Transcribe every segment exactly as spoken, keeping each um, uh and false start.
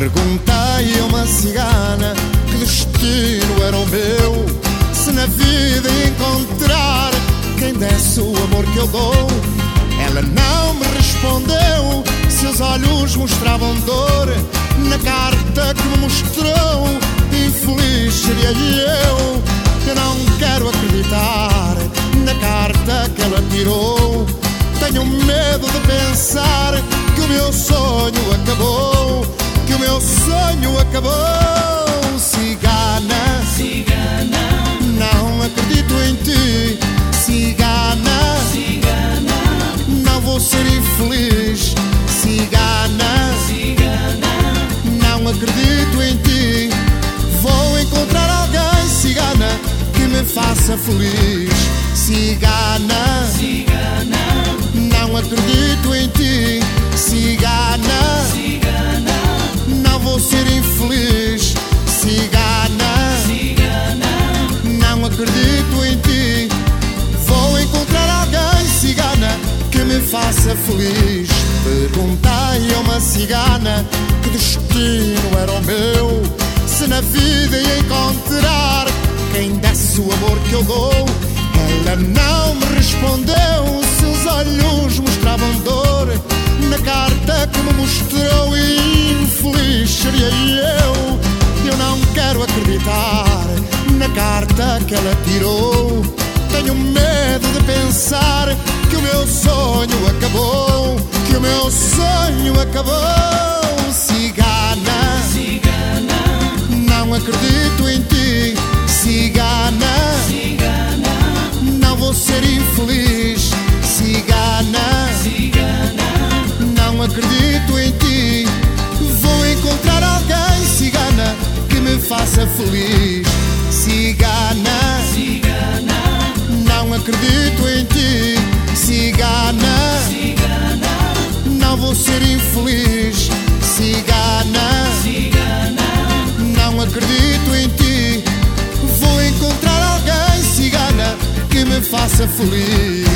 Perguntei a uma cigana que destino era o meu, se na vida encontrar quem desse o amor que eu dou. Ela não me respondeu, seus olhos mostravam dor. Na carta que me mostrou, infeliz seria eu. Eu não quero acreditar na carta que ela tirou. Tenho medo de pensar que o meu sonho acabou, que o meu sonho acabou. Cigana, cigana, não acredito em ti. Cigana, cigana, não vou ser infeliz. Cigana, cigana, não acredito em ti. Vou encontrar alguém, cigana, que me faça feliz. Cigana, cigana, não acredito em ti. Cigana, cigana, não vou ser infeliz. Cigana, cigana, não acredito em ti. Vou encontrar alguém, cigana, que me faça feliz. Perguntei a uma cigana que destino era o meu, se na vida ia encontrar quem desse o amor que eu dou. Ela não me respondeu, seus olhos mostravam dor. Na carta que me mostrou, infeliz seria eu. Eu não quero acreditar na carta que ela tirou. Tenho medo de pensar que o meu sonho acabou, que o meu sonho acabou. Cigana, cigana, não acredito em ti. Cigana, cigana, não vou ser infeliz. Cigana, cigana, não acredito em ti. Vou encontrar alguém, cigana, que me faça feliz. Cigana, cigana, não acredito em ti. Cigana, cigana, não vou ser infeliz. Cigana, cigana, não acredito em ti. Vou encontrar alguém, cigana, que me faça feliz.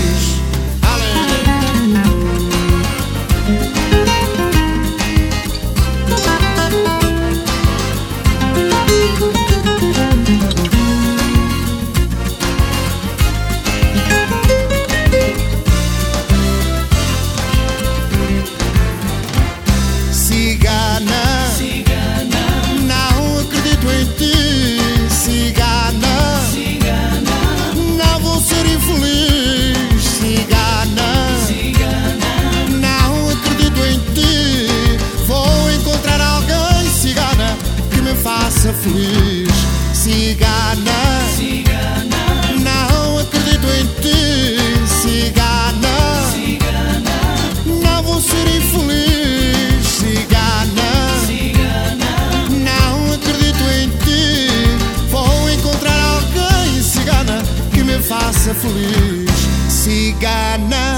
Cigana, cigana, não acredito em ti. Cigana, cigana, não vou ser infeliz. Cigana, cigana, não acredito em ti. Vou encontrar alguém, cigana, que me faça feliz. Cigana, cigana, não acredito em ti. Cigana, cigana, não vou ser infeliz. Cigana, cigana, não acredito em ti. Vou encontrar alguém, cigana, que me faça feliz. Cigana,